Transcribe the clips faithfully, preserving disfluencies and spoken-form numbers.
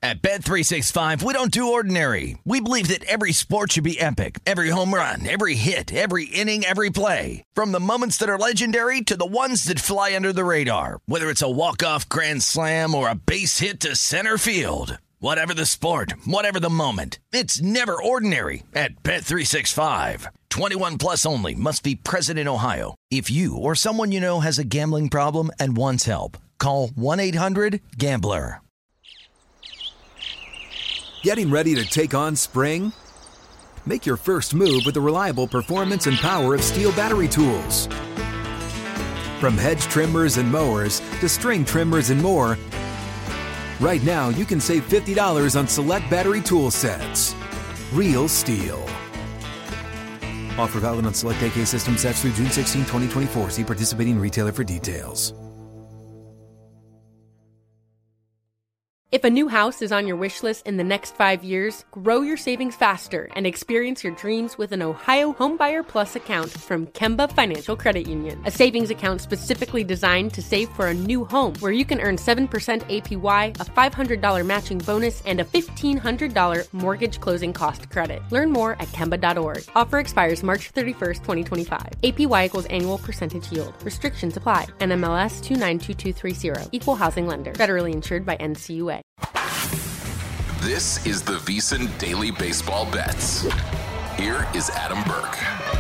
At Bet three sixty-five, we don't do ordinary. We believe that every sport should be epic. Every home run, every hit, every inning, every play. From the moments that are legendary to the ones that fly under the radar. Whether it's a walk-off grand slam or a base hit to center field. Whatever the sport, whatever the moment. It's never ordinary at Bet three sixty-five. twenty-one plus only. Must be present in Ohio. If you or someone you know has a gambling problem and wants help, call one eight hundred gambler. Getting ready to take on spring? Make your first move with the reliable performance and power of Steel battery tools. From hedge trimmers and mowers to string trimmers and more, right now you can save fifty dollars on select battery tool sets. Real Steel. Offer valid on select A K system sets through June sixteenth, twenty twenty-four. See participating retailer for details. If a new house is on your wish list in the next five years, grow your savings faster and experience your dreams with an Ohio Homebuyer Plus account from Kemba Financial Credit Union. A savings account specifically designed to save for a new home where you can earn seven percent A P Y, a five hundred dollars matching bonus, and a fifteen hundred dollars mortgage closing cost credit. Learn more at Kemba dot org. Offer expires March thirty-first, twenty twenty-five. A P Y equals annual percentage yield. Restrictions apply. N M L S two nine two two three zero. Equal housing lender. Federally insured by N C U A. This is the VSiN Daily Baseball Bets. Here is Adam Burke.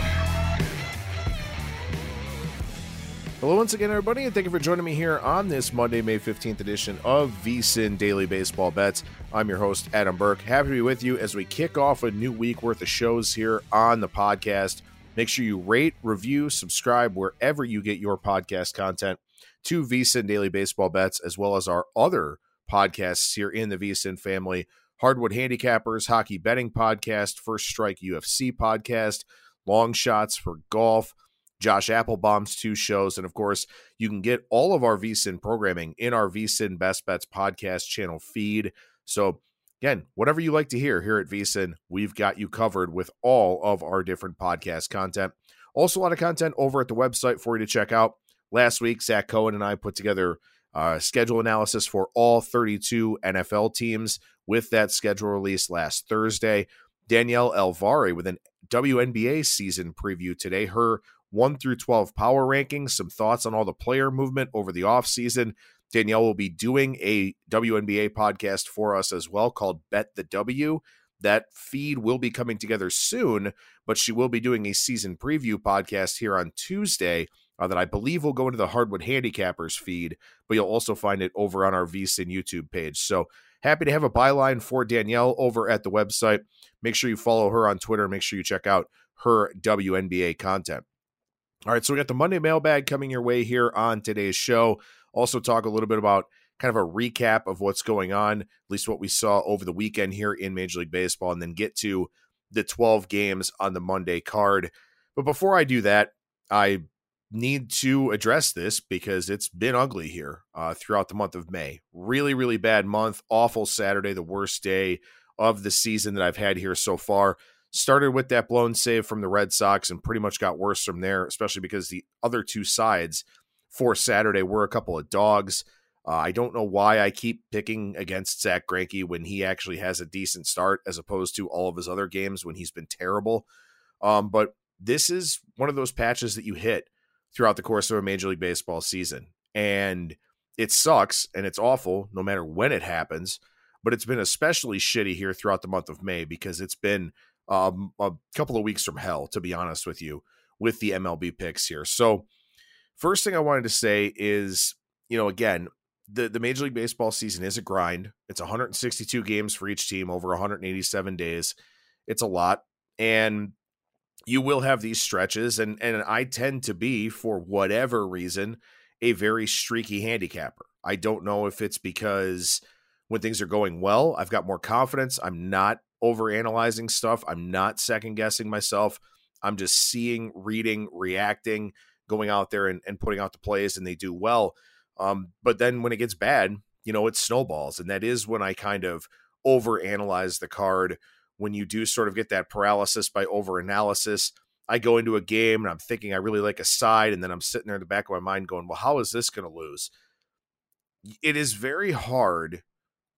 Hello once again, everybody, and thank you for joining me here on this Monday, May fifteenth edition of VSiN Daily Baseball Bets. I'm your host, Adam Burke. Happy to be with you as we kick off a new week worth of shows here on the podcast. Make sure you rate, review, subscribe wherever you get your podcast content to VSiN Daily Baseball Bets, as well as our other podcasts here in the VSiN family. Hardwood Handicappers, Hockey Betting Podcast, First Strike U F C Podcast, Long Shots for Golf, Josh Applebaum's two shows, and of course, you can get all of our VSiN programming in our VSiN Best Bets podcast channel feed. So again, whatever you like to hear here at VSiN, we've got you covered with all of our different podcast content. Also, a lot of content over at the website for you to check out. Last week, Zach Cohen and I put together Uh, schedule analysis for all thirty-two N F L teams with that schedule released last Thursday. Danielle Alvari with an W N B A season preview today. Her one through twelve power rankings, some thoughts on all the player movement over the offseason. Danielle will be doing a W N B A podcast for us as well called Bet the W. That feed will be coming together soon, but she will be doing a season preview podcast here on Tuesday Uh, that I believe will go into the Hardwood Handicappers feed, but you'll also find it over on our VSiN YouTube page. So happy to have a byline for Danielle over at the website. Make sure you follow her on Twitter. Make sure you check out her W N B A content. All right, so we got the Monday mailbag coming your way here on today's show. Also talk a little bit about kind of a recap of what's going on, at least what we saw over the weekend here in Major League Baseball, and then get to the twelve games on the Monday card. But before I do that, I need to address this because it's been ugly here uh, throughout the month of May. Really, really bad month. Awful Saturday, the worst day of the season that I've had here so far. Started with that blown save from the Red Sox and pretty much got worse from there, especially because the other two sides for Saturday were a couple of dogs. Uh, I don't know why I keep picking against Zach Greinke when he actually has a decent start as opposed to all of his other games when he's been terrible. Um, but this is one of those patches that you hit throughout the course of a Major League Baseball season. And it sucks and it's awful no matter when it happens, but it's been especially shitty here throughout the month of May because it's been um, a couple of weeks from hell, to be honest with you, with the M L B picks here. So first thing I wanted to say is, you know, again, the, the Major League Baseball season is a grind. It's one hundred sixty-two games for each team over one hundred eighty-seven days. It's a lot. And you will have these stretches, and, and I tend to be, for whatever reason, a very streaky handicapper. I don't know if it's because when things are going well, I've got more confidence. I'm not overanalyzing stuff. I'm not second-guessing myself. I'm just seeing, reading, reacting, going out there and, and putting out the plays, and they do well. Um, but then when it gets bad, you know, it snowballs, and that is when I kind of overanalyze the card. When you do sort of get that paralysis by overanalysis, I go into a game and I'm thinking I really like a side, and then I'm sitting there in the back of my mind going, well, how is this going to lose? It is very hard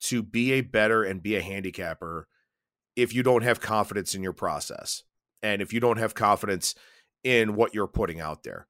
to be a better and be a handicapper if you don't have confidence in your process and if you don't have confidence in what you're putting out there.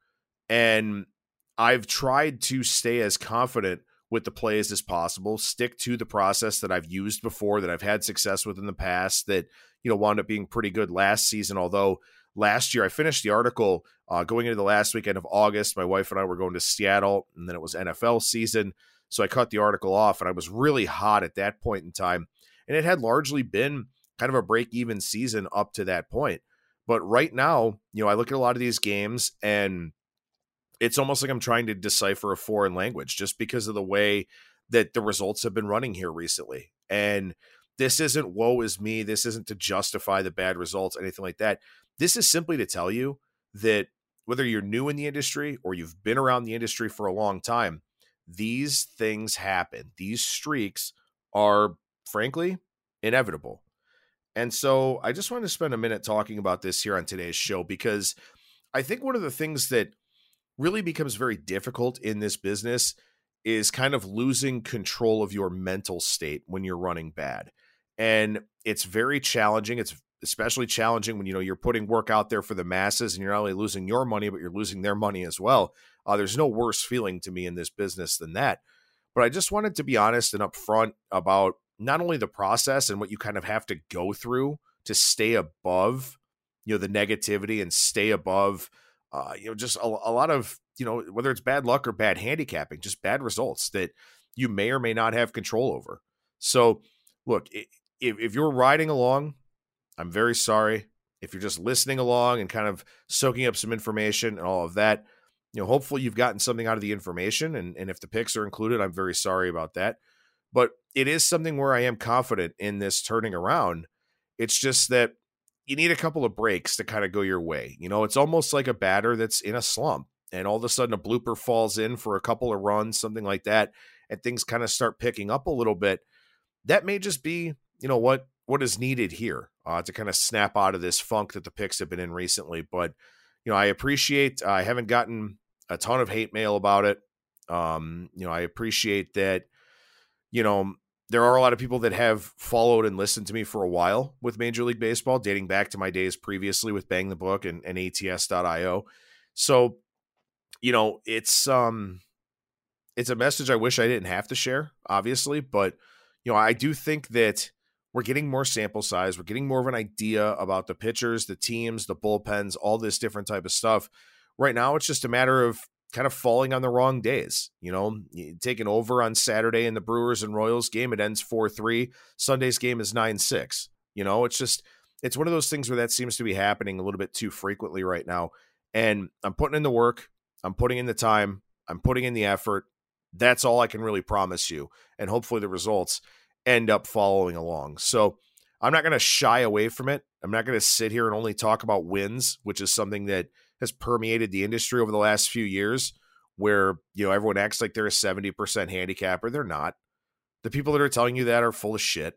And I've tried to stay as confident with the plays as possible, stick to the process that I've used before, that I've had success with in the past, that, you know, wound up being pretty good last season. Although last year I finished the article uh, going into the last weekend of August. My wife and I were going to Seattle, and then it was N F L season. So I cut the article off, and I was really hot at that point in time. And it had largely been kind of a break-even season up to that point. But right now, you know, I look at a lot of these games, and it's almost like I'm trying to decipher a foreign language just because of the way that the results have been running here recently. And this isn't woe is me. This isn't to justify the bad results, anything like that. This is simply to tell you that whether you're new in the industry or you've been around the industry for a long time, these things happen. These streaks are, frankly, inevitable. And so I just wanted to spend a minute talking about this here on today's show, because I think one of the things that really becomes very difficult in this business is kind of losing control of your mental state when you're running bad. And it's very challenging. It's especially challenging when, you know, you're putting work out there for the masses and you're not only losing your money, but you're losing their money as well. Uh, there's no worse feeling to me in this business than that. But I just wanted to be honest and upfront about not only the process and what you kind of have to go through to stay above, you know, the negativity and stay above, uh, you know, just a, a lot of, you know, whether it's bad luck or bad handicapping, just bad results that you may or may not have control over. So look, if, if you're riding along, I'm very sorry. If you're just listening along and kind of soaking up some information and all of that, you know, hopefully you've gotten something out of the information. And, and if the picks are included, I'm very sorry about that. But it is something where I am confident in this turning around. It's just that you need a couple of breaks to kind of go your way. You know, it's almost like a batter that's in a slump and all of a sudden a blooper falls in for a couple of runs, something like that, and things kind of start picking up a little bit. That may just be, you know, what, what is needed here uh, to kind of snap out of this funk that the picks have been in recently. But, you know, I appreciate, uh, I haven't gotten a ton of hate mail about it. Um, you know, I appreciate that, you know, there are a lot of people that have followed and listened to me for a while with Major League Baseball, dating back to my days previously with Bang the Book and, and A T S dot I O. So, you know, it's, um, it's a message I wish I didn't have to share, obviously, but, you know, I do think that we're getting more sample size. We're getting more of an idea about the pitchers, the teams, the bullpens, all this different type of stuff. Right now, it's just a matter of kind of falling on the wrong days. You know, taking over on Saturday in the Brewers and Royals game, it ends four three. Sunday's game is nine six. You know, it's just, it's one of those things where that seems to be happening a little bit too frequently right now. And I'm putting in the work. I'm putting in the time. I'm putting in the effort. That's all I can really promise you. And hopefully the results end up following along. So I'm not going to shy away from it. I'm not going to sit here and only talk about wins, which is something that has permeated the industry over the last few years, where, you know, everyone acts like they're a seventy percent handicapper. They're not. The people that are telling you that are full of shit.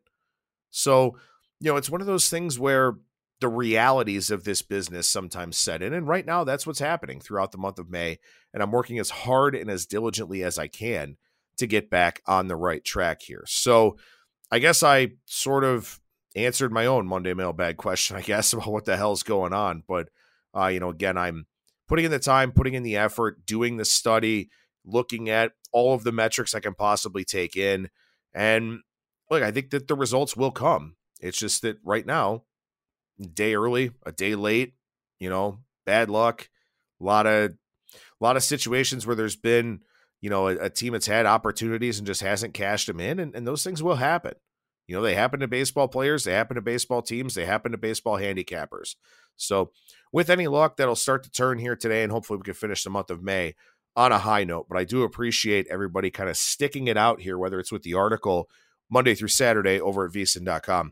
So, you know, it's one of those things where the realities of this business sometimes set in. And right now that's what's happening throughout the month of May. And I'm working as hard and as diligently as I can to get back on the right track here. So I guess I sort of answered my own Monday mailbag question, I guess, about what the hell's going on. But, uh, you know, again, I'm putting in the time, putting in the effort, doing the study, looking at all of the metrics I can possibly take in. And look, I think that the results will come. It's just that right now, a day early, a day late, you know, bad luck, a lot of, a lot of situations where there's been, you know, a, a team that's had opportunities and just hasn't cashed them in. And, and those things will happen. You know, they happen to baseball players. They happen to baseball teams. They happen to baseball handicappers. So with any luck, that'll start to turn here today. And hopefully we can finish the month of May on a high note. But I do appreciate everybody kind of sticking it out here, whether it's with the article Monday through Saturday over at V S I N dot com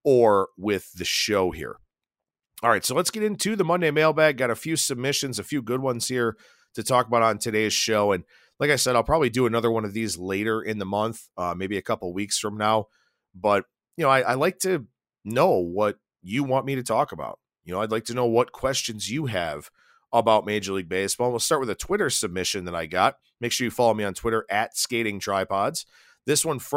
or with the show here. All right, so let's get into the Monday mailbag. Got a few submissions, a few good ones here to talk about on today's show. And like I said, I'll probably do another one of these later in the month, uh, maybe a couple weeks from now. But, you know, I, I like to know what you want me to talk about. You know, I'd like to know what questions you have about Major League Baseball. We'll start with a Twitter submission that I got. Make sure you follow me on Twitter at Skating Tripods. This one from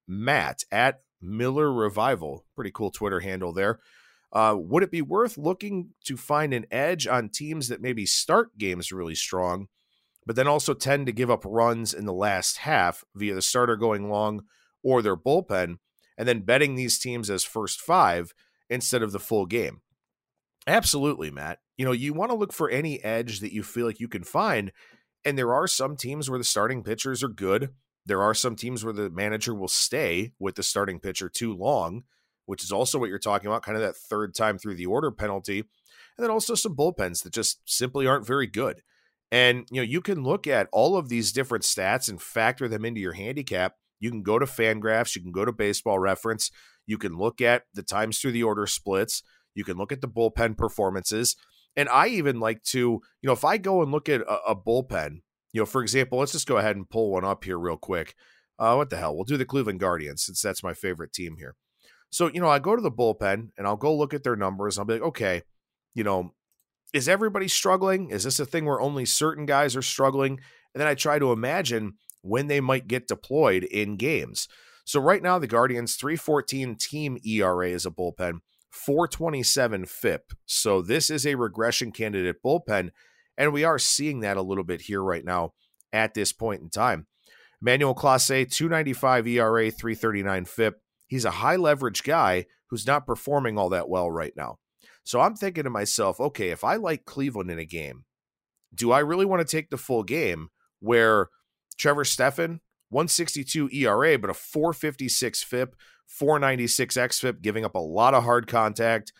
Matt at Miller Revival. Pretty cool Twitter handle there. Uh, would it be worth looking to find an edge on teams that maybe start games really strong, but then also tend to give up runs in the last half via the starter going long or their bullpen, and then betting these teams as first five instead of the full game? Absolutely, Matt. You know, you want to look for any edge that you feel like you can find, and there are some teams where the starting pitchers are good. There are some teams where the manager will stay with the starting pitcher too long, which is also what you're talking about, kind of that third time through the order penalty. And then also some bullpens that just simply aren't very good. And, you know, you can look at all of these different stats and factor them into your handicap. You can go to Fangraphs, you can go to Baseball Reference, you can look at the times through the order splits, you can look at the bullpen performances. And I even like to, you know, if I go and look at a, a bullpen, you know, for example, let's just go ahead and pull one up here real quick. Uh, what the hell? We'll do the Cleveland Guardians since that's my favorite team here. So, you know, I go to the bullpen and I'll go look at their numbers. I'll be like, okay, you know, is everybody struggling? Is this a thing where only certain guys are struggling? And then I try to imagine when they might get deployed in games. So right now, the Guardians three fourteen team E R A is a bullpen, four twenty-seven F I P. So this is a regression candidate bullpen. And we are seeing that a little bit here right now at this point in time. Emmanuel Clase, two ninety-five E R A, three thirty-nine F I P. He's a high leverage guy who's not performing all that well right now. So I'm thinking to myself, okay, if I like Cleveland in a game, do I really want to take the full game where Trevor Stephan, one sixty-two E R A, but a four fifty-six F I P, four ninety-six X F I P, giving up a lot of hard contact?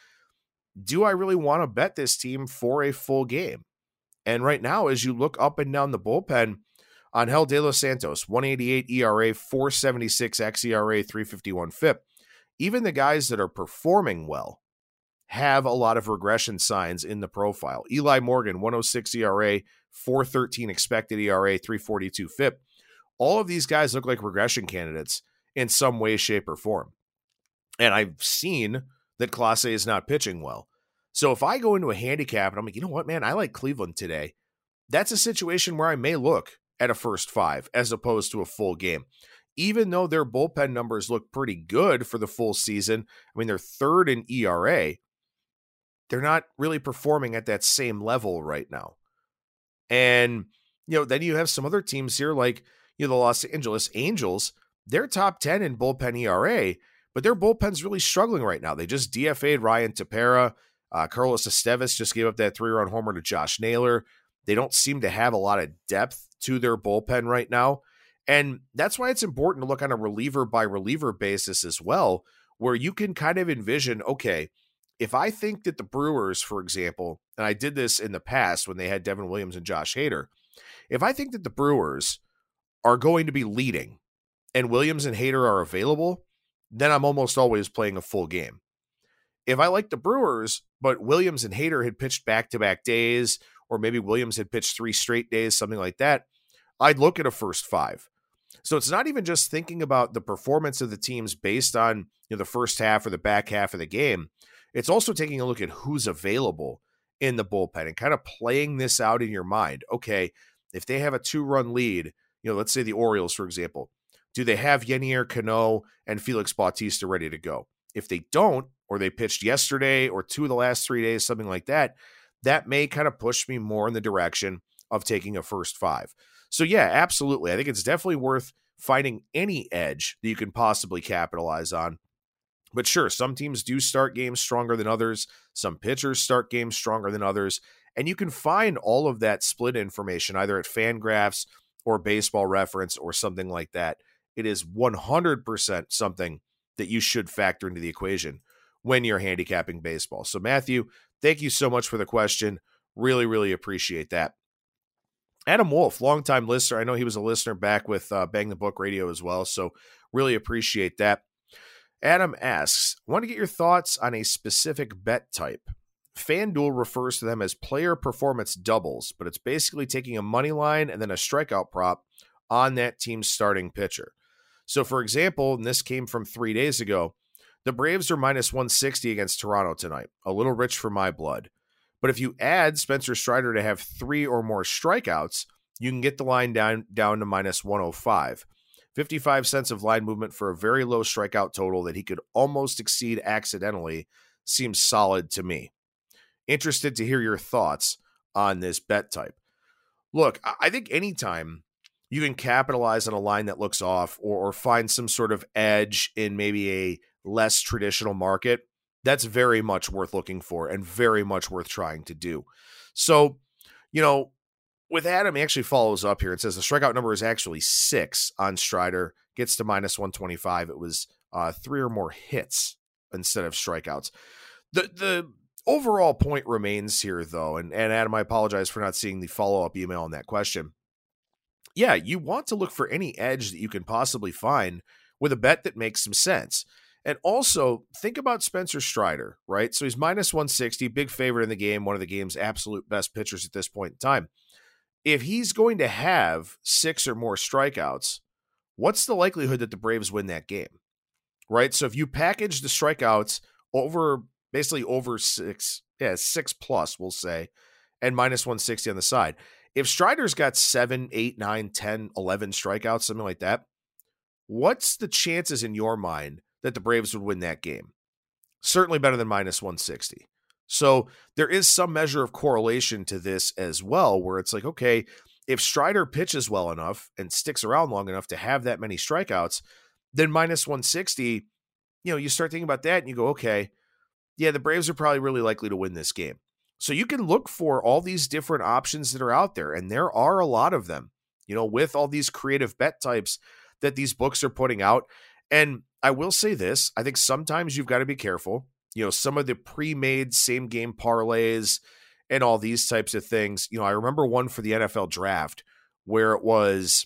Do I really want to bet this team for a full game? And right now, as you look up and down the bullpen, Angel De Los Santos, one eighty-eight E R A, four seventy-six X E R A, three fifty-one F I P. Even the guys that are performing well have a lot of regression signs in the profile. Eli Morgan, one oh six E R A, four thirteen expected E R A, three forty-two F I P. All of these guys look like regression candidates in some way, shape, or form. And I've seen that Clase is not pitching well. So if I go into a handicap and I'm like, you know what, man, I like Cleveland today, that's a situation where I may look at a first five as opposed to a full game. Even though their bullpen numbers look pretty good for the full season, I mean, they're third in E R A, they're not really performing at that same level right now. And, you know, then you have some other teams here like, you know, the Los Angeles Angels. They're top ten in bullpen E R A, but their bullpen's really struggling right now. They just D F A'd Ryan Tepera. Uh, Carlos Estevez just gave up that three-run homer to Josh Naylor. They don't seem to have a lot of depth to their bullpen right now. And that's why it's important to look on a reliever by reliever basis as well, where you can kind of envision, okay, if I think that the Brewers, for example, and I did this in the past when they had Devin Williams and Josh Hader, if I think that the Brewers are going to be leading and Williams and Hader are available, then I'm almost always playing a full game. If I like the Brewers, but Williams and Hader had pitched back-to-back days, or maybe Williams had pitched three straight days, something like that, I'd look at a first five. So it's not even just thinking about the performance of the teams based on, you know, the first half or the back half of the game. It's also taking a look at who's available in the bullpen and kind of playing this out in your mind. Okay, if they have a two-run lead, you know, let's say the Orioles, for example, do they have Yenier Cano and Felix Bautista ready to go? If they don't, or they pitched yesterday or two of the last three days, something like that, that may kind of push me more in the direction of taking a first five. So yeah, absolutely. I think it's definitely worth finding any edge that you can possibly capitalize on. But sure, some teams do start games stronger than others. Some pitchers start games stronger than others. And you can find all of that split information either at Fangraphs or Baseball Reference or something like that. It is one hundred percent something that you should factor into the equation when you're handicapping baseball. So Matthew, thank you so much for the question. Really, really appreciate that. Adam Wolf, longtime listener. I know he was a listener back with uh, Bang the Book Radio as well, so really appreciate that. Adam asks, I want to get your thoughts on a specific bet type. FanDuel refers to them as player performance doubles, but it's basically taking a money line and then a strikeout prop on that team's starting pitcher. So, for example, and this came from three days ago, the Braves are minus one sixty against Toronto tonight, a little rich for my blood. But if you add Spencer Strider to have three or more strikeouts, you can get the line down, down to minus one oh five. fifty-five cents of line movement for a very low strikeout total that he could almost exceed accidentally seems solid to me. Interested to hear your thoughts on this bet type. Look, I think anytime you can capitalize on a line that looks off or, or find some sort of edge in maybe a less traditional market, that's very much worth looking for and very much worth trying to do. So, you know, with Adam, he actually follows up here. It says the strikeout number is actually six on Strider, gets to minus one twenty-five. It was uh, three or more hits instead of strikeouts. The the overall point remains here, though, and, and Adam, I apologize for not seeing the follow-up email on that question. Yeah, you want to look for any edge that you can possibly find with a bet that makes some sense. And also, think about Spencer Strider, right? So he's minus one sixty, big favorite in the game, one of the game's absolute best pitchers at this point in time. If he's going to have six or more strikeouts, what's the likelihood that the Braves win that game, right? So if you package the strikeouts over, basically over six, yeah, six plus, we'll say, and minus one sixty on the side. If Strider's got seven, eight, nine, ten, eleven strikeouts, something like that, what's the chances in your mind that the Braves would win that game? Certainly better than minus one sixty. So there is some measure of correlation to this as well, where it's like, okay, if Strider pitches well enough and sticks around long enough to have that many strikeouts, then minus one sixty, you know, you start thinking about that and you go, okay, yeah, the Braves are probably really likely to win this game. So you can look for all these different options that are out there, and there are a lot of them, you know, with all these creative bet types that these books are putting out. And I will say this, I think sometimes you've got to be careful. You know, some of the pre-made same game parlays and all these types of things. You know, I remember one for the N F L draft where it was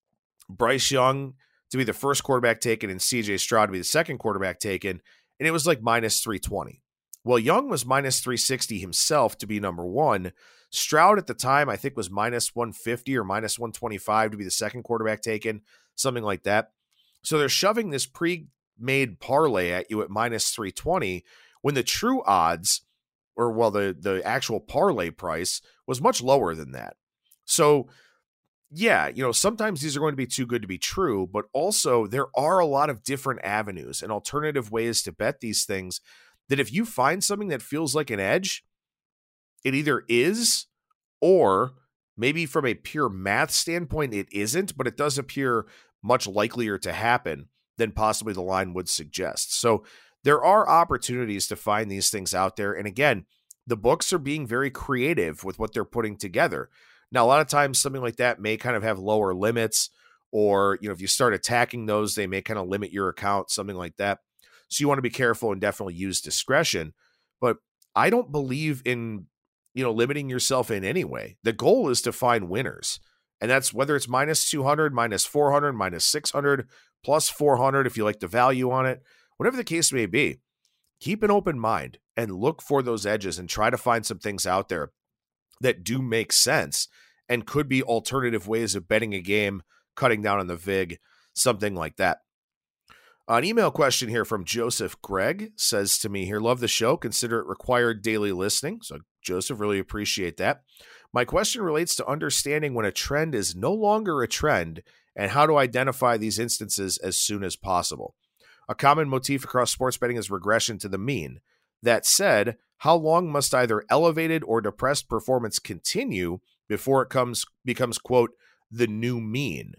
Bryce Young to be the first quarterback taken and C J Stroud to be the second quarterback taken. And it was like minus three twenty. Well, Young was minus three sixty himself to be number one. Stroud at the time, I think, was minus one fifty or minus one twenty-five to be the second quarterback taken, something like that. So they're shoving this pre-made parlay at you at minus three twenty when the true odds, or well, the, the actual parlay price was much lower than that. So yeah, you know, sometimes these are going to be too good to be true, but also there are a lot of different avenues and alternative ways to bet these things that if you find something that feels like an edge, it either is, or maybe from a pure math standpoint, it isn't, but it does appear much likelier to happen than possibly the line would suggest. So there are opportunities to find these things out there. And again, the books are being very creative with what they're putting together. Now, a lot of times something like that may kind of have lower limits, or, you know, if you start attacking those, they may kind of limit your account, something like that. So you want to be careful and definitely use discretion. But I don't believe in, you know, limiting yourself in any way. The goal is to find winners. And that's whether it's minus two hundred, minus four hundred, minus six hundred, plus four hundred if you like the value on it, whatever the case may be. Keep an open mind and look for those edges and try to find some things out there that do make sense and could be alternative ways of betting a game, cutting down on the vig, something like that. An email question here from Joseph Gregg says to me here, love the show, consider it required daily listening. So Joseph, really appreciate that. My question relates to understanding when a trend is no longer a trend and how to identify these instances as soon as possible. A common motif across sports betting is regression to the mean. That said, how long must either elevated or depressed performance continue before it comes becomes, quote, the new mean?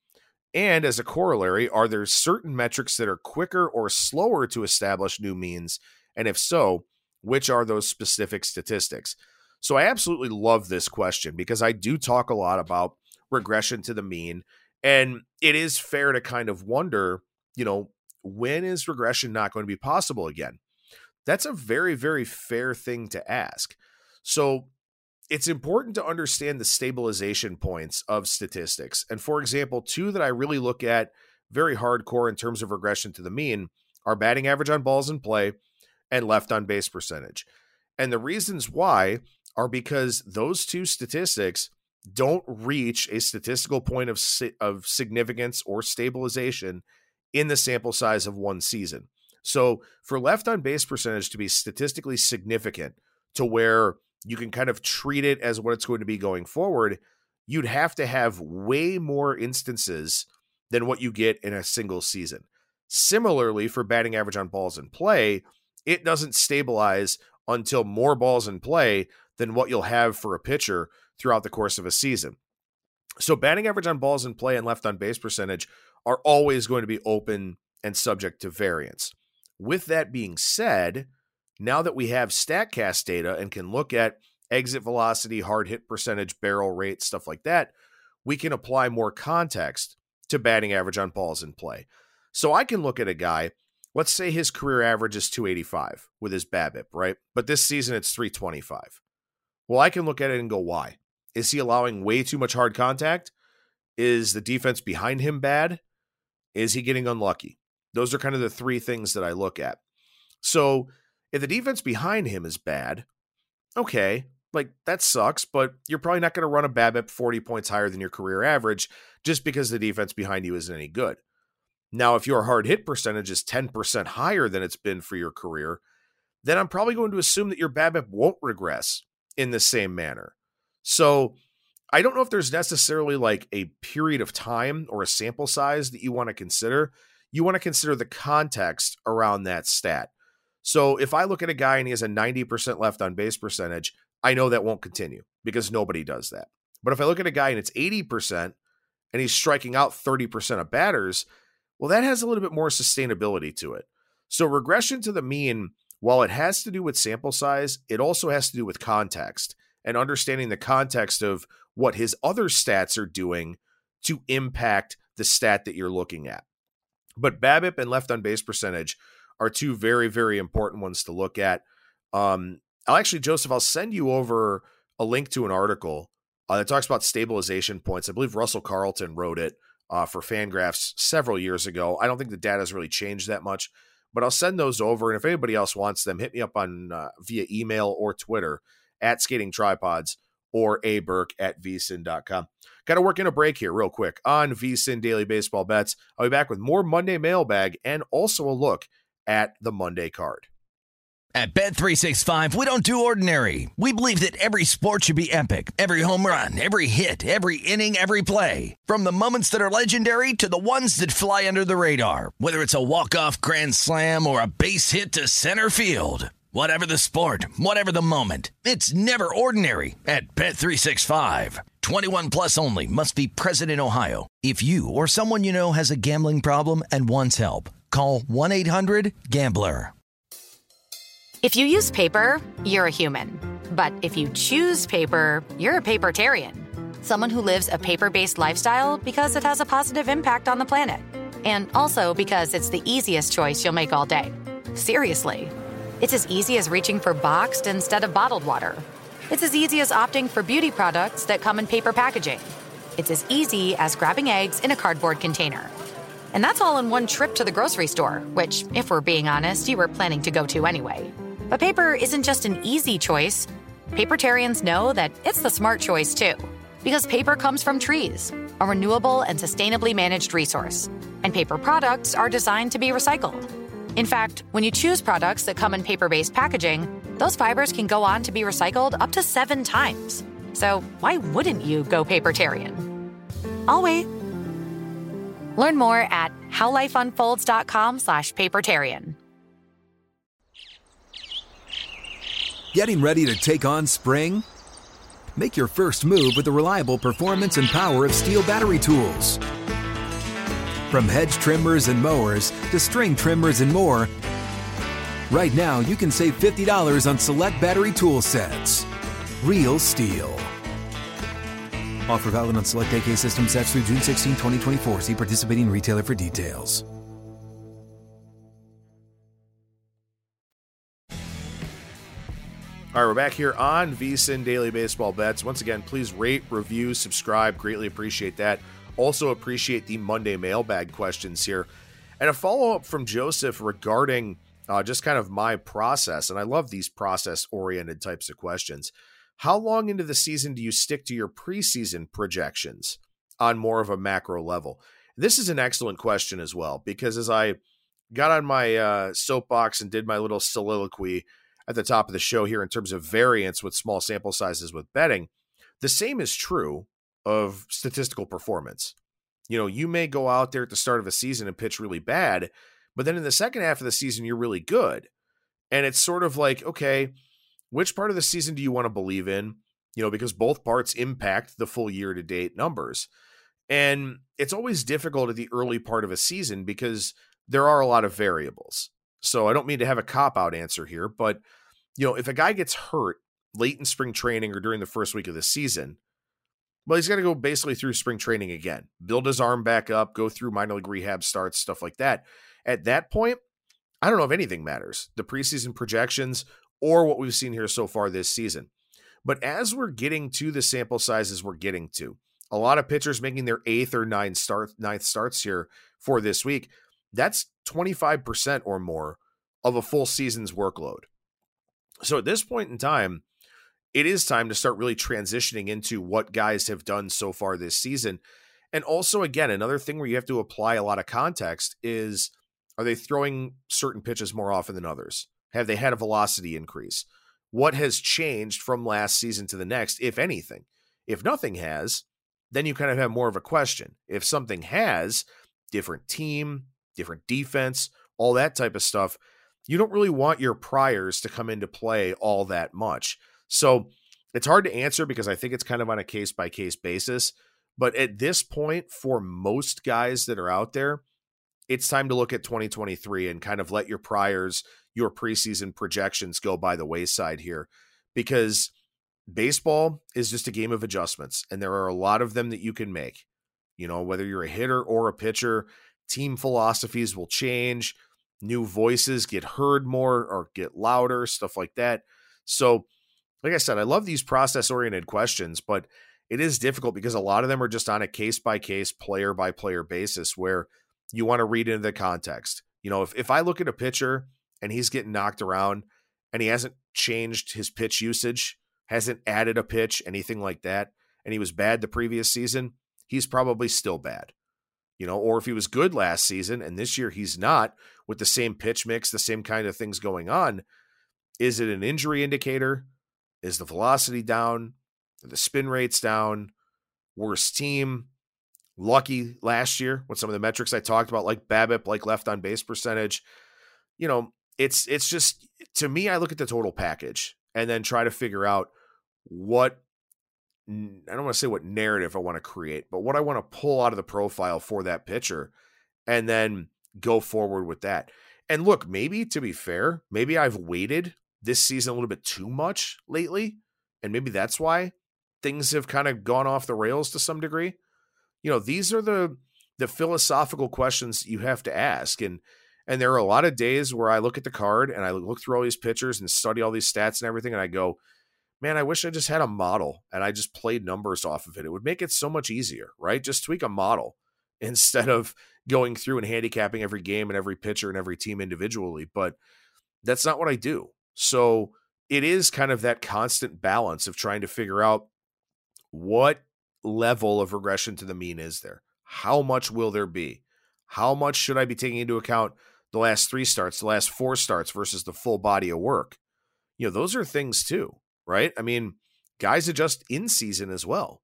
And as a corollary, are there certain metrics that are quicker or slower to establish new means? And if so, which are those specific statistics? So I absolutely love this question because I do talk a lot about regression to the mean. And it is fair to kind of wonder, you know, when is regression not going to be possible again? That's a very, very fair thing to ask. So it's important to understand the stabilization points of statistics. And for example, two that I really look at very hardcore in terms of regression to the mean are batting average on balls in play and left on base percentage. And the reasons why are because those two statistics don't reach a statistical point of, of significance or stabilization in the sample size of one season. So for left on base percentage to be statistically significant to where you can kind of treat it as what it's going to be going forward, you'd have to have way more instances than what you get in a single season. Similarly, for batting average on balls in play, it doesn't stabilize until more balls in play than what you'll have for a pitcher throughout the course of a season. So batting average on balls in play and left on base percentage are always going to be open and subject to variance. With that being said, now that we have StatCast data and can look at exit velocity, hard hit percentage, barrel rate, stuff like that, we can apply more context to batting average on balls in play. So I can look at a guy, let's say his career average is two eighty-five with his BABIP, right? But this season it's three twenty-five. Well, I can look at it and go, why? Is he allowing way too much hard contact? Is the defense behind him bad? Is he getting unlucky? Those are kind of the three things that I look at. So if the defense behind him is bad, okay, like that sucks, but you're probably not going to run a BABIP forty points higher than your career average just because the defense behind you isn't any good. Now, if your hard hit percentage is ten percent higher than it's been for your career, then I'm probably going to assume that your BABIP won't regress in the same manner. So I don't know if there's necessarily like a period of time or a sample size that you want to consider. You want to consider the context around that stat. So if I look at a guy and he has a ninety percent left on base percentage, I know that won't continue because nobody does that. But if I look at a guy and it's eighty percent and he's striking out thirty percent of batters, well, that has a little bit more sustainability to it. So regression to the mean, while it has to do with sample size, it also has to do with context and understanding the context of what his other stats are doing to impact the stat that you're looking at. But BABIP and left on base percentage are two very, very important ones to look at. Um, I'll actually, Joseph, I'll send you over a link to an article uh, that talks about stabilization points. I believe Russell Carlton wrote it uh, for Fangraphs several years ago. I don't think the data has really changed that much, but I'll send those over. And if anybody else wants them, hit me up on uh, via email or Twitter at Skating Tripods or a burke at v s i n dot com. Got to work in a break here real quick on VSiN Daily Baseball Bets. I'll be back with more Monday mailbag and also a look at the Monday card. At Bet three sixty-five, we don't do ordinary. We believe that every sport should be epic. Every home run, every hit, every inning, every play. From the moments that are legendary to the ones that fly under the radar. Whether it's a walk-off grand slam or a base hit to center field. Whatever the sport, whatever the moment. It's never ordinary at Bet three sixty-five. twenty-one plus only. Must be present in Ohio. If you or someone you know has a gambling problem and wants help, call one eight hundred gambler. If you use paper, you're a human. But if you choose paper, you're a papertarian. Someone who lives a paper-based lifestyle because it has a positive impact on the planet. And also because it's the easiest choice you'll make all day. Seriously. It's as easy as reaching for boxed instead of bottled water. It's as easy as opting for beauty products that come in paper packaging. It's as easy as grabbing eggs in a cardboard container. And that's all in one trip to the grocery store, which, if we're being honest, you were planning to go to anyway. But paper isn't just an easy choice. Papertarians know that it's the smart choice, too. Because paper comes from trees, a renewable and sustainably managed resource. And paper products are designed to be recycled. In fact, when you choose products that come in paper-based packaging, those fibers can go on to be recycled up to seven times. So why wouldn't you go papertarian? I'll wait. Learn more at howlifeunfolds.com slash papertarian. Getting ready to take on spring? Make your first move with the reliable performance and power of Steel battery tools. From hedge trimmers and mowers to string trimmers and more, right now you can save fifty dollars on select battery tool sets. Real Steel. Offer valid on select A K system sets through June sixteenth, twenty twenty-four. See participating retailer for details. All right, we're back here on VSiN Daily Baseball Bets. Once again, please rate, review, subscribe. Greatly appreciate that. Also appreciate the Monday mailbag questions here. And a follow-up from Joseph regarding uh, just kind of my process. And I love these process-oriented types of questions. How long into the season do you stick to your preseason projections on more of a macro level? This is an excellent question as well, because as I got on my uh, soapbox and did my little soliloquy at the top of the show here in terms of variance with small sample sizes with betting, the same is true of statistical performance. You know, you may go out there at the start of a season and pitch really bad, but then in the second half of the season, you're really good. And it's sort of like, okay, which part of the season do you want to believe in? You know, because both parts impact the full year to date numbers. And it's always difficult at the early part of a season because there are a lot of variables. So I don't mean to have a cop-out answer here, but, you know, if a guy gets hurt late in spring training or during the first week of the season, well, he's got to go basically through spring training again, build his arm back up, go through minor league rehab starts, stuff like that. At that point, I don't know if anything matters, the preseason projections or what we've seen here so far this season. But as we're getting to the sample sizes we're getting to, a lot of pitchers making their eighth or ninth, start, ninth starts here for this week, that's twenty-five percent or more of a full season's workload. So at this point in time, it is time to start really transitioning into what guys have done so far this season. And also, again, another thing where you have to apply a lot of context is, are they throwing certain pitches more often than others? Have they had a velocity increase? What has changed from last season to the next, if anything? If nothing has, then you kind of have more of a question. If something has, different team, different defense, all that type of stuff, you don't really want your priors to come into play all that much. So it's hard to answer because I think it's kind of on a case-by-case basis. But at this point, for most guys that are out there, it's time to look at twenty twenty-three and kind of let your priors, your preseason projections go by the wayside here, because baseball is just a game of adjustments, and there are a lot of them that you can make. You know, whether you're a hitter or a pitcher, team philosophies will change, new voices get heard more or get louder, stuff like that. So, like I said, I love these process-oriented questions, but it is difficult because a lot of them are just on a case-by-case, player-by-player basis where you want to read into the context. You know, if, if I look at a pitcher and he's getting knocked around and he hasn't changed his pitch usage, hasn't added a pitch, anything like that, and he was bad the previous season, he's probably still bad. You know, or if he was good last season and this year he's not, with the same pitch mix, the same kind of things going on, is it an injury indicator? Is the velocity down? Are the spin rates down? Worst team? Lucky last year with some of the metrics I talked about, like BABIP, like left on base percentage. You know, it's it's just, to me, I look at the total package and then try to figure out what, I don't want to say what narrative I want to create, but what I want to pull out of the profile for that pitcher and then go forward with that. And look, maybe, to be fair, maybe I've waited this season a little bit too much lately, and maybe that's why things have kind of gone off the rails to some degree. You know, these are the the philosophical questions you have to ask. And and there are a lot of days where I look at the card and I look through all these pictures and study all these stats and everything, and I go, man, I wish I just had a model and I just played numbers off of it. It would make it so much easier, right? Just tweak a model instead of going through and handicapping every game and every pitcher and every team individually. But that's not what I do. So it is kind of that constant balance of trying to figure out what level of regression to the mean is there? How much will there be? How much should I be taking into account the last three starts, the last four starts versus the full body of work? You know, those are things too, right? I mean, guys adjust in season as well.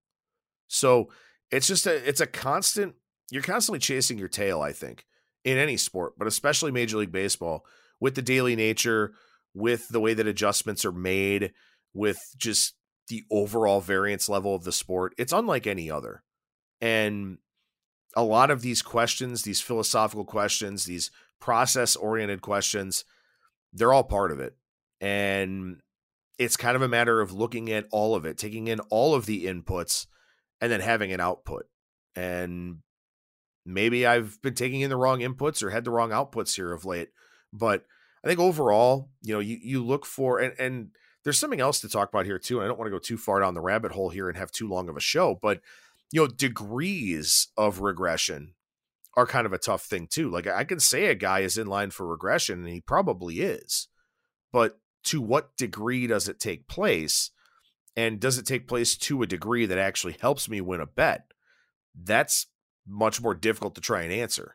So it's just a, it's a constant, you're constantly chasing your tail, I think, in any sport, but especially Major League Baseball, with the daily nature, with the way that adjustments are made, with just the overall variance level of the sport. It's unlike any other. And a lot of these questions, these philosophical questions, these process-oriented questions, they're all part of it. And it's kind of a matter of looking at all of it, taking in all of the inputs, and then having an output. And maybe I've been taking in the wrong inputs or had the wrong outputs here of late. But I think overall, you know, you, you look for, and, and there's something else to talk about here too. And I don't want to go too far down the rabbit hole here and have too long of a show, but, you know, degrees of regression are kind of a tough thing too. Like, I can say a guy is in line for regression, and he probably is, but to what degree does it take place? And does it take place to a degree that actually helps me win a bet? That's much more difficult to try and answer.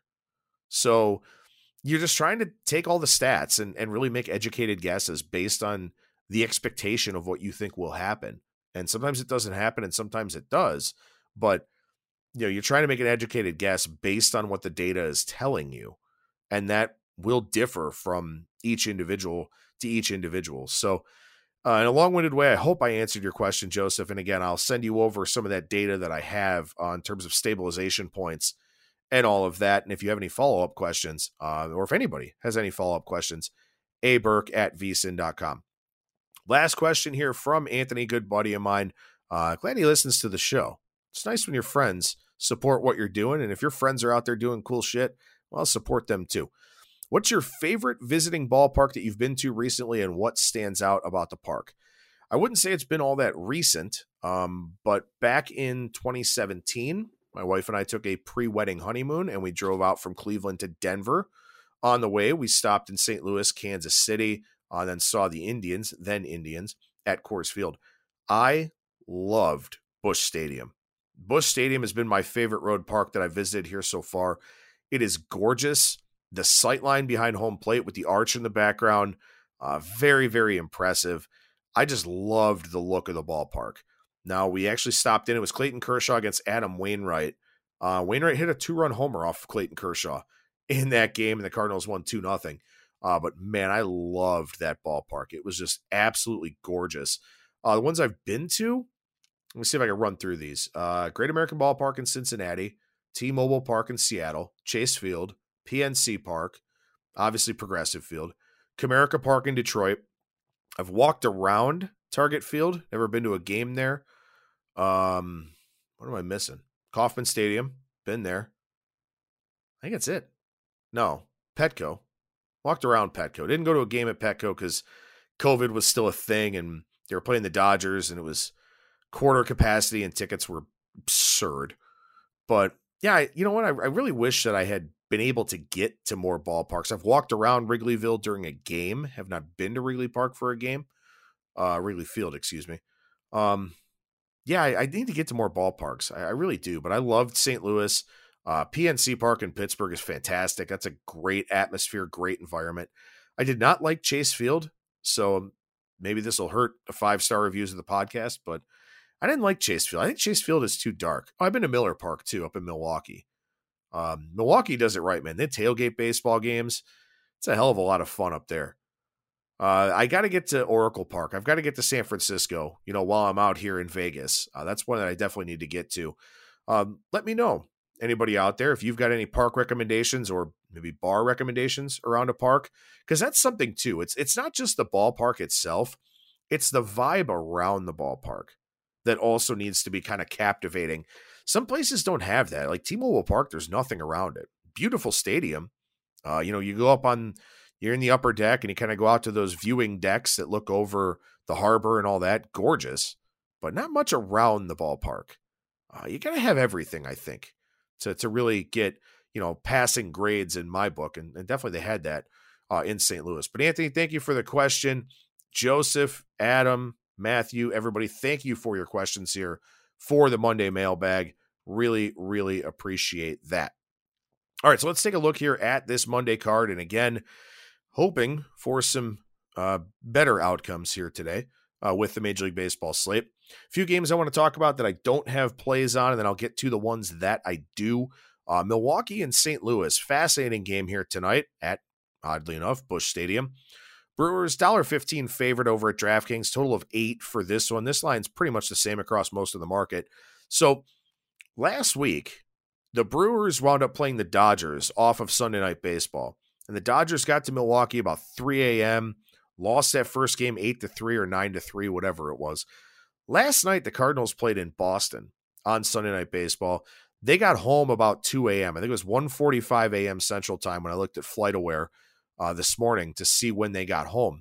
So you're just trying to take all the stats and, and really make educated guesses based on the expectation of what you think will happen. And sometimes it doesn't happen and sometimes it does, but you know, you're trying to make an educated guess based on what the data is telling you. And that will differ from each individual to each individual. So uh, in a long-winded way, I hope I answered your question, Joseph. And again, I'll send you over some of that data that I have uh, in terms of stabilization points and all of that. And if you have any follow-up questions, uh, or if anybody has any follow-up questions, a burke at v sin dot com. Last question here from Anthony, good buddy of mine. Uh, glad he listens to the show. It's nice when your friends support what you're doing. And if your friends are out there doing cool shit, well, support them too. What's your favorite visiting ballpark that you've been to recently, and what stands out about the park? I wouldn't say it's been all that recent, um, but back in twenty seventeen, my wife and I took a pre-wedding honeymoon, and we drove out from Cleveland to Denver. On the way, we stopped in Saint Louis, Kansas City, uh, and then saw the Indians, then Indians, at Coors Field. I loved Busch Stadium. Busch Stadium has been my favorite road park that I've visited here so far. It is gorgeous. The sightline behind home plate with the arch in the background, uh, very, very impressive. I just loved the look of the ballpark. Now, we actually stopped in. It was Clayton Kershaw against Adam Wainwright. Uh, Wainwright hit a two-run homer off of Clayton Kershaw in that game, and the Cardinals won two nothing. Uh, but, man, I loved that ballpark. It was just absolutely gorgeous. Uh, the ones I've been to, let me see if I can run through these. Uh, Great American Ballpark in Cincinnati, T-Mobile Park in Seattle, Chase Field, P N C Park, obviously Progressive Field, Comerica Park in Detroit. I've walked around Target Field, never been to a game there. Um, what am I missing? Kauffman Stadium, been there. I think that's it. No, Petco. Walked around Petco. Didn't go to a game at Petco because COVID was still a thing and they were playing the Dodgers and it was quarter capacity and tickets were absurd. But yeah, I, you know what? I, I really wish that I had been able to get to more ballparks. I've walked around Wrigleyville during a game, have not been to Wrigley Park for a game. Uh, Wrigley Field, excuse me. Um, yeah, I, I need to get to more ballparks. I, I really do, but I loved Saint Louis. Uh, P N C Park in Pittsburgh is fantastic. That's a great atmosphere, great environment. I did not like Chase Field, so maybe this will hurt the five-star reviews of the podcast, but I didn't like Chase Field. I think Chase Field is too dark. Oh, I've been to Miller Park, too, up in Milwaukee. Um, Milwaukee does it right, man. They tailgate baseball games. It's a hell of a lot of fun up there. Uh, I got to get to Oracle Park. I've got to get to San Francisco, you know, while I'm out here in Vegas. Uh, that's one that I definitely need to get to. Um, let me know, anybody out there, if you've got any park recommendations or maybe bar recommendations around a park, because that's something too. It's it's not just the ballpark itself. It's the vibe around the ballpark that also needs to be kind of captivating. Some places don't have that. Like T-Mobile Park, there's nothing around it. Beautiful stadium. Uh, you know, you go up on, you're in the upper deck and you kind of go out to those viewing decks that look over the harbor and all that. Gorgeous, but not much around the ballpark. Uh, you got to have everything, I think, to to really get, you know, passing grades in my book. And, and definitely they had that uh, in Saint Louis. But Anthony, thank you for the question. Joseph, Adam, Matthew, everybody, thank you for your questions here for the Monday mailbag. Really, really appreciate that. All right, so let's take a look here at this Monday card. And again, hoping for some uh, better outcomes here today uh, with the Major League Baseball slate. A few games I want to talk about that I don't have plays on, and then I'll get to the ones that I do. Uh, Milwaukee and Saint Louis, fascinating game here tonight at, oddly enough, Busch Stadium. Brewers, one dollar fifteen favorite over at DraftKings, total of eight for this one. This line's pretty much the same across most of the market. So last week, the Brewers wound up playing the Dodgers off of Sunday Night Baseball. And the Dodgers got to Milwaukee about three a.m., lost that first game eight to three or nine to three, whatever it was. Last night, the Cardinals played in Boston on Sunday Night Baseball. They got home about two a.m. I think it was one forty-five a.m. Central Time when I looked at FlightAware uh, this morning to see when they got home.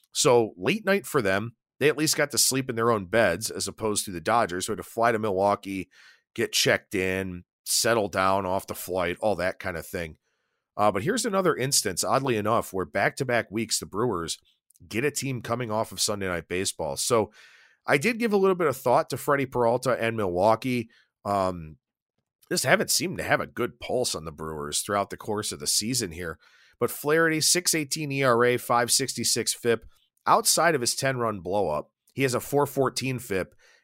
So late night for them. They at least got to sleep in their own beds as opposed to the Dodgers who had to fly to Milwaukee, get checked in, settle down off the flight, all that kind of thing. Uh, but here's another instance, oddly enough, where back-to-back weeks the Brewers get a team coming off of Sunday Night Baseball. So I did give a little bit of thought to Freddie Peralta and Milwaukee. Um, just haven't seemed to have a good pulse on the Brewers throughout the course of the season here. But Flaherty, six eighteen E R A, five sixty-six F I P. Outside of his ten-run blow-up, he has a four fourteen F I P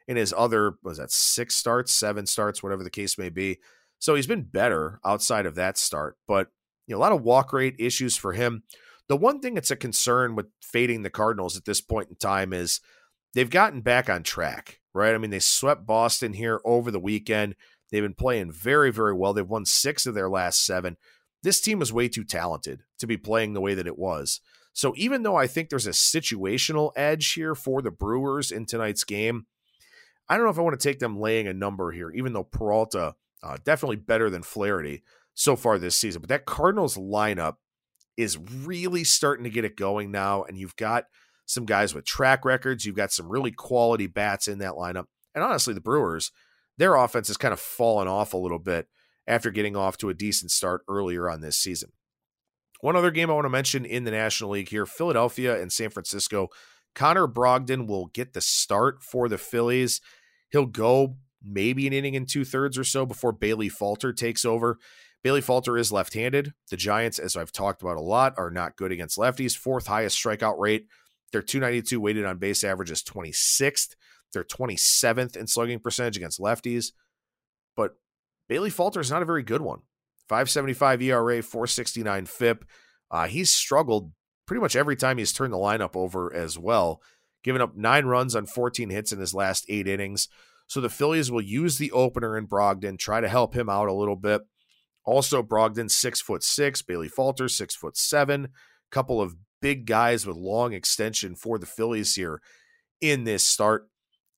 in his other, was that six starts, seven starts, whatever the case may be. So he's been better outside of that start, but you know, a lot of walk rate issues for him. The one thing that's a concern with fading the Cardinals at this point in time is they've gotten back on track, right? I mean, they swept Boston here over the weekend. They've been playing very, very well. They've won six of their last seven. This team is way too talented to be playing the way that it was. So even though I think there's a situational edge here for the Brewers in tonight's game, I don't know if I want to take them laying a number here, even though Peralta uh, definitely better than Flaherty so far this season. But that Cardinals lineup is really starting to get it going now, and you've got some guys with track records. You've got some really quality bats in that lineup. And honestly, the Brewers, their offense has kind of fallen off a little bit after getting off to a decent start earlier on this season. One other game I want to mention in the National League here, Philadelphia and San Francisco. Connor Brogdon will get the start for the Phillies. He'll go maybe an inning and two-thirds or so before Bailey Falter takes over. Bailey Falter is left-handed. The Giants, as I've talked about a lot, are not good against lefties. Fourth highest strikeout rate. Their two ninety-two weighted on base average is twenty-sixth. They're twenty-seventh in slugging percentage against lefties. But Bailey Falter is not a very good one. five seventy-five E R A, four sixty-nine F I P. Uh, he's struggled pretty much every time he's turned the lineup over as well, giving up nine runs on fourteen hits in his last eight innings. So the Phillies will use the opener in Brogdon, try to help him out a little bit. Also, Brogdon, six foot six, Bailey Falter, six foot seven. Couple of big guys with long extension for the Phillies here in this start.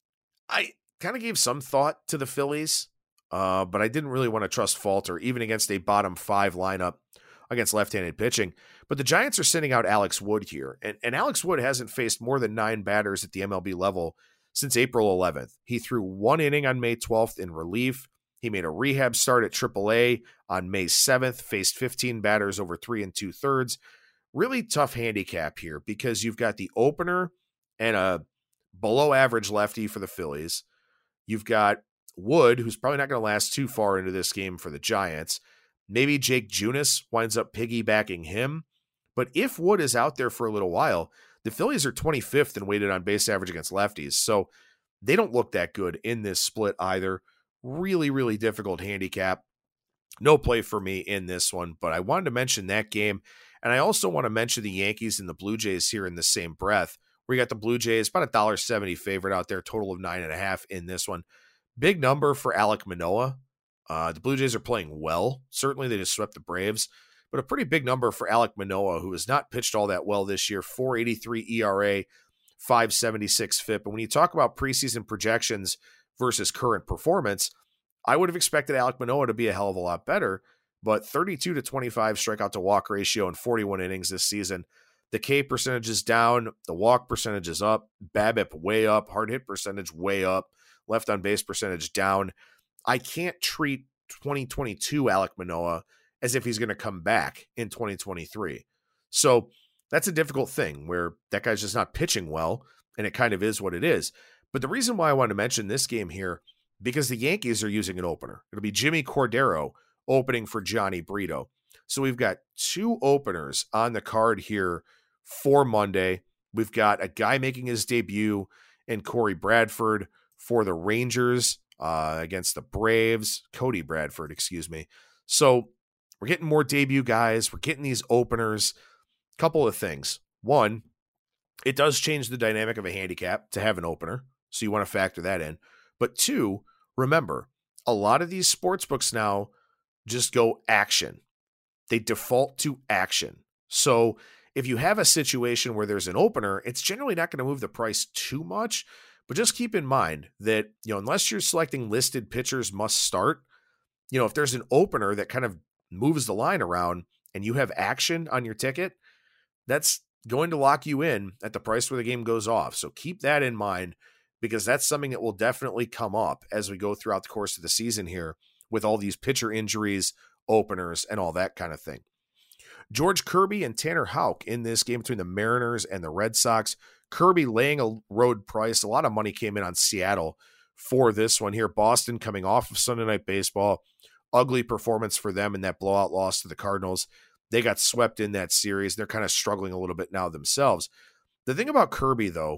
I kind of gave some thought to the Phillies, uh, but I didn't really want to trust Falter, even against a bottom five lineup against left-handed pitching. But the Giants are sending out Alex Wood here, and, and Alex Wood hasn't faced more than nine batters at the M L B level since April eleventh. He threw one inning on May twelfth in relief. He made a rehab start at triple A on May seventh, faced fifteen batters over three and two-thirds. Really tough handicap here because you've got the opener and a below-average lefty for the Phillies. You've got Wood, who's probably not going to last too far into this game for the Giants. Maybe Jake Junis winds up piggybacking him. But if Wood is out there for a little while, the Phillies are twenty-fifth in weighted on base average against lefties. So they don't look that good in this split either. Really, really difficult handicap. No play for me in this one, but I wanted to mention that game. And I also want to mention the Yankees and the Blue Jays here in the same breath. We got the Blue Jays, about a one dollar seventy favorite out there, total of nine and a half in this one. Big number for Alek Manoah. Uh, the Blue Jays are playing well. Certainly they just swept the Braves, but a pretty big number for Alek Manoah, who has not pitched all that well this year. four eighty-three E R A, five seventy-six F I P. And when you talk about preseason projections versus current performance, I would have expected Alek Manoah to be a hell of a lot better, but thirty-two to twenty-five strikeout to walk ratio in forty-one innings this season. The K percentage is down. The walk percentage is up. BABIP way up. Hard hit percentage way up. Left on base percentage down. I can't treat twenty twenty-two Alek Manoah as if he's going to come back in twenty twenty-three. So that's a difficult thing where that guy's just not pitching well, and it kind of is what it is. But the reason why I want to mention this game here, because the Yankees are using an opener. It'll be Jimmy Cordero opening for Johnny Brito. So we've got two openers on the card here for Monday. We've got a guy making his debut in Corey Bradford for the Rangers uh, against the Braves. Cody Bradford, excuse me. So we're getting more debut guys. We're getting these openers. Couple of things. One, it does change the dynamic of a handicap to have an opener. So you want to factor that in. But two, remember, a lot of these sports books now just go action. They default to action. So if you have a situation where there's an opener, it's generally not going to move the price too much. But just keep in mind that, you know, unless you're selecting listed pitchers must start, you know, if there's an opener that kind of moves the line around and you have action on your ticket, that's going to lock you in at the price where the game goes off. So keep that in mind, because that's something that will definitely come up as we go throughout the course of the season here with all these pitcher injuries, openers, and all that kind of thing. George Kirby and Tanner Houck in this game between the Mariners and the Red Sox. Kirby laying a road price. A lot of money came in on Seattle for this one here. Boston coming off of Sunday Night Baseball. Ugly performance for them in that blowout loss to the Cardinals. They got swept in that series. They're kind of struggling a little bit now themselves. The thing about Kirby, though,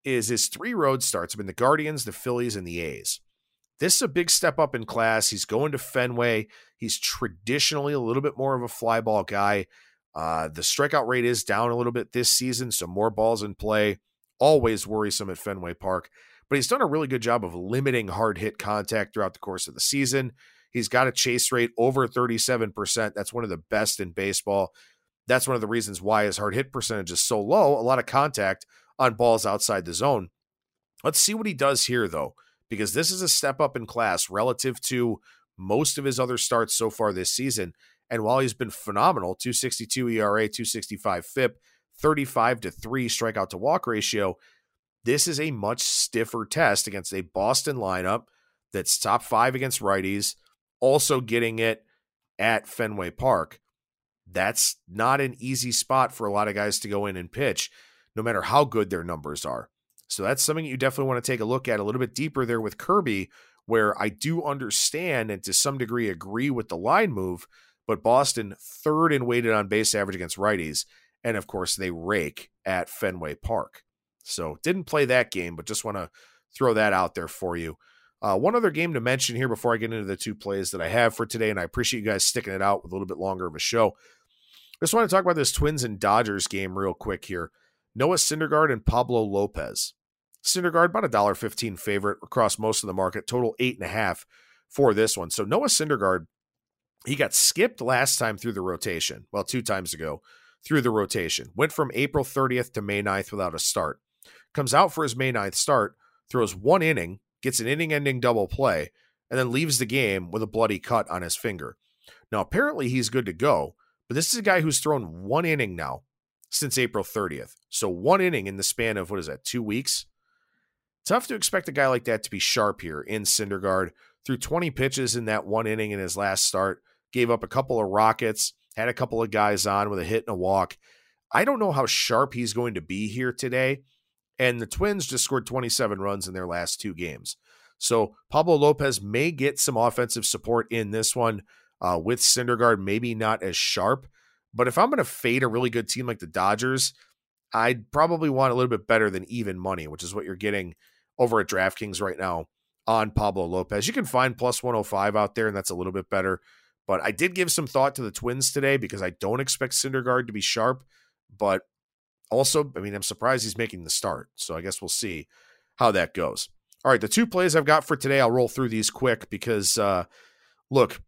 is his three road starts have been the Guardians, the Phillies, and the A's. This is a big step up in class. He's going to Fenway. He's traditionally a little bit more of a fly ball guy. Uh, the strikeout rate is down a little bit this season, so more balls in play. Always worrisome at Fenway Park. But he's done a really good job of limiting hard hit contact throughout the course of the season. He's got a chase rate over thirty-seven percent. That's one of the best in baseball. That's one of the reasons why his hard hit percentage is so low. A lot of contact on balls outside the zone. Let's see what he does here, though, because this is a step up in class relative to most of his other starts so far this season. And while he's been phenomenal, two sixty-two E R A, two sixty-five F I P, thirty-five to three strikeout to walk ratio, this is a much stiffer test against a Boston lineup that's top five against righties, also getting it at Fenway Park. That's not an easy spot for a lot of guys to go in and pitch, no matter how good their numbers are. So that's something you definitely want to take a look at a little bit deeper there with Kirby, where I do understand and to some degree agree with the line move, but Boston third in weighted on base average against righties. And of course they rake at Fenway Park. So didn't play that game, but just want to throw that out there for you. Uh, one other game to mention here before I get into the two plays that I have for today, and I appreciate you guys sticking it out with a little bit longer of a show. I just want to talk about this Twins and Dodgers game real quick here. Noah Syndergaard and Pablo Lopez. Syndergaard, about a one dollar fifteen favorite across most of the market, total eight and a half for this one. So Noah Syndergaard, he got skipped last time through the rotation. Well, two times ago through the rotation. Went from April thirtieth to May ninth without a start. Comes out for his May ninth start, throws one inning, gets an inning-ending double play, and then leaves the game with a bloody cut on his finger. Now, apparently he's good to go, but this is a guy who's thrown one inning now since April thirtieth. So one inning in the span of, what is that, two weeks? Tough to expect a guy like that to be sharp here in Syndergaard. Threw twenty pitches in that one inning in his last start. Gave up a couple of rockets. Had a couple of guys on with a hit and a walk. I don't know how sharp he's going to be here today. And the Twins just scored twenty-seven runs in their last two games. So Pablo Lopez may get some offensive support in this one uh, with Syndergaard, maybe not as sharp. But if I'm going to fade a really good team like the Dodgers, I'd probably want a little bit better than even money, which is what you're getting over at DraftKings right now on Pablo Lopez. You can find plus one oh five out there, and that's a little bit better. But I did give some thought to the Twins today because I don't expect Syndergaard to be sharp. But also, I mean, I'm surprised he's making the start. So I guess we'll see how that goes. All right, the two plays I've got for today, I'll roll through these quick because, uh, look,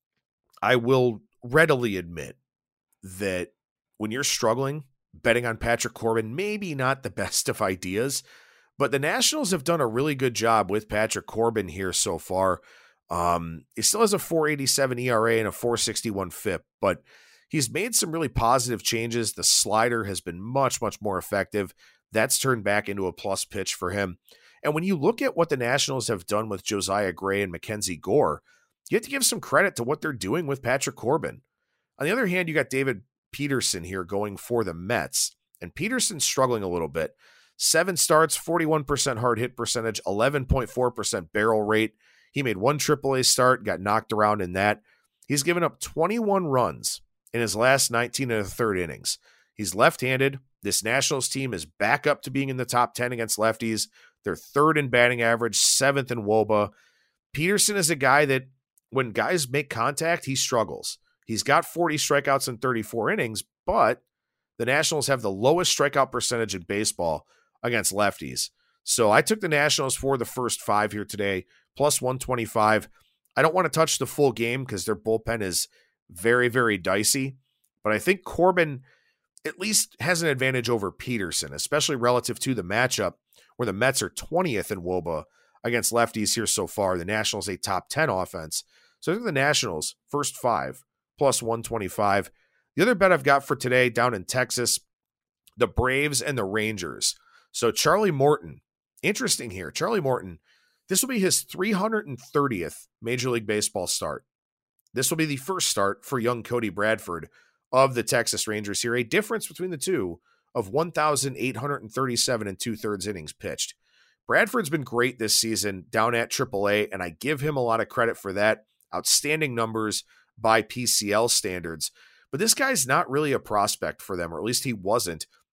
I will readily admit that when you're struggling, betting on Patrick Corbin, maybe not the best of ideas, but the Nationals have done a really good job with Patrick Corbin here so far. Um, he still has a four eighty-seven E R A and a four sixty-one F I P, but he's made some really positive changes. The slider has been much, much more effective. That's turned back into a plus pitch for him. And when you look at what the Nationals have done with Josiah Gray and Mackenzie Gore, you have to give some credit to what they're doing with Patrick Corbin. On the other hand, you got David Peterson here going for the Mets, and Peterson's struggling a little bit. Seven starts, forty-one percent hard hit percentage, eleven point four percent barrel rate. He made one triple A start, got knocked around in that. He's given up twenty-one runs in his last nineteen and a third innings. He's left-handed. This Nationals team is back up to being in the top ten against lefties. They're third in batting average, seventh in W O B A. Peterson is a guy that when guys make contact, he struggles. He's got forty strikeouts in thirty-four innings, but the Nationals have the lowest strikeout percentage in baseball against lefties. So I took the Nationals for the first five here today, plus one twenty-five. I don't want to touch the full game because their bullpen is very, very dicey, but I think Corbin at least has an advantage over Peterson, especially relative to the matchup where the Mets are twentieth in W O B A against lefties here so far. The Nationals a top ten offense. So I think the Nationals first five plus one twenty-five. The other bet I've got for today down in Texas, the Braves and the Rangers. So Charlie Morton, interesting here. Charlie Morton, this will be his three hundred thirtieth Major League Baseball start. This will be the first start for young Cody Bradford of the Texas Rangers here. A difference between the two of one thousand eight hundred thirty-seven and two-thirds innings pitched. Bradford's been great this season down at triple A, and I give him a lot of credit for that. Outstanding numbers by P C L standards. But this guy's not really a prospect for them, or at least he wasn't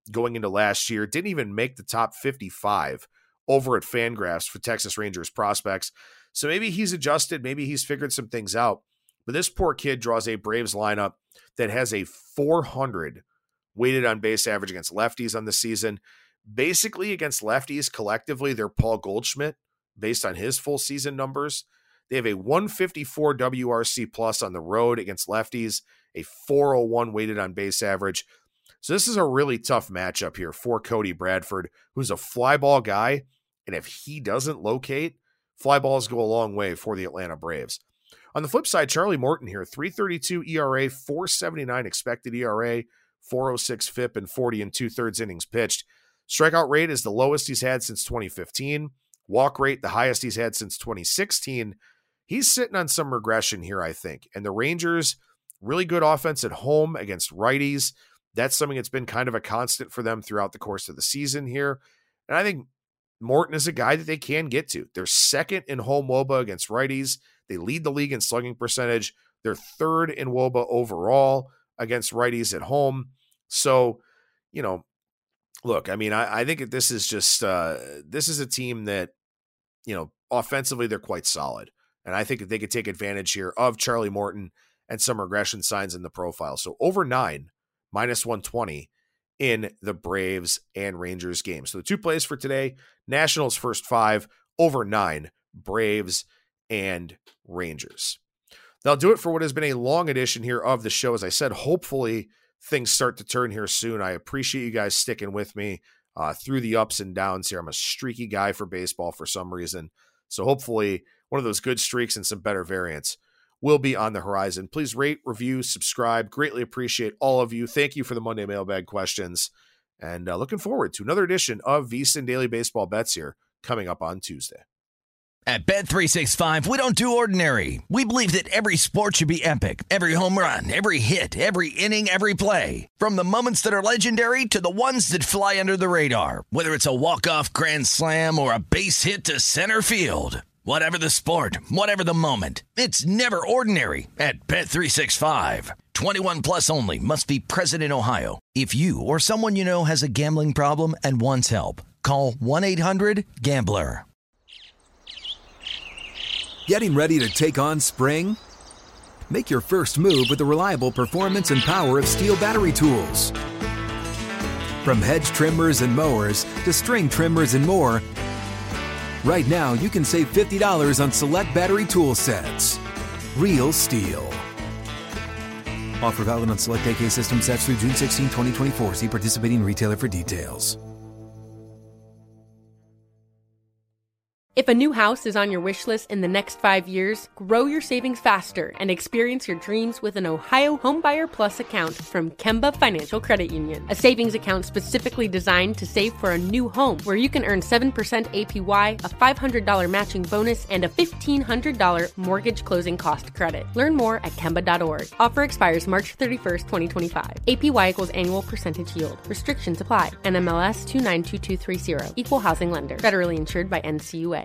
going into last year. Didn't even make the top fifty-five over at Fangraphs for Texas Rangers prospects. So maybe he's adjusted. Maybe he's figured some things out. But this poor kid draws a Braves lineup that has a four hundred weighted on base average against lefties on the season. Basically, against lefties, collectively, they're Paul Goldschmidt based on his full season numbers. They have a one fifty-four W R C plus on the road against lefties, a four oh one weighted on base average. So this is a really tough matchup here for Cody Bradford, who's a fly ball guy. And if he doesn't locate, fly balls go a long way for the Atlanta Braves. On the flip side, Charlie Morton here, three thirty-two E R A, four seventy-nine expected E R A, four oh six F I P, and forty and two-thirds innings pitched. Strikeout rate is the lowest he's had since twenty fifteen. Walk rate, the highest he's had since twenty sixteen. He's sitting on some regression here, I think. And the Rangers, really good offense at home against righties. That's something that's been kind of a constant for them throughout the course of the season here. And I think Morton is a guy that they can get to. They're second in home W O B A against righties. They lead the league in slugging percentage. They're third in W O B A overall against righties at home. So, you know, look, I mean, I, I think that this is just, uh, this is a team that, you know, offensively, they're quite solid. And I think that they could take advantage here of Charlie Morton and some regression signs in the profile. So over nine, minus one twenty in the Braves and Rangers game. So the two plays for today, Nationals first five, over nine, Braves and Rangers. That'll do it for what has been a long edition here of the show. As I said, hopefully things start to turn here soon. I appreciate you guys sticking with me uh, through the ups and downs here. I'm a streaky guy for baseball for some reason. So hopefully one of those good streaks and some better variants will be on the horizon. Please rate, review, subscribe. Greatly appreciate all of you. Thank you for the Monday mailbag questions. And uh, looking forward to another edition of VSiN Daily Baseball Bets here coming up on Tuesday. At Bet three sixty-five, we don't do ordinary. We believe that every sport should be epic. Every home run, every hit, every inning, every play. From the moments that are legendary to the ones that fly under the radar. Whether it's a walk-off grand slam or a base hit to center field. Whatever the sport, whatever the moment. It's never ordinary at Bet three sixty-five. twenty-one plus only. Must be present in Ohio. If you or someone you know has a gambling problem and wants help, call one eight hundred gambler. Getting ready to take on spring? Make your first move with the reliable performance and power of Steel battery tools. From hedge trimmers and mowers to string trimmers and more, right now you can save fifty dollars on select battery tool sets. Real Steel. Offer valid on select A K system sets through June sixteenth, twenty twenty-four. See participating retailer for details. If a new house is on your wish list in the next five years, grow your savings faster and experience your dreams with an Ohio Homebuyer Plus account from Kemba Financial Credit Union. A savings account specifically designed to save for a new home where you can earn seven percent A P Y, a five hundred dollars matching bonus, and a fifteen hundred dollars mortgage closing cost credit. Learn more at Kemba dot org. Offer expires March thirty-first, twenty twenty-five. A P Y equals annual percentage yield. Restrictions apply. N M L S two nine two two three zero. Equal housing lender. Federally insured by N C U A.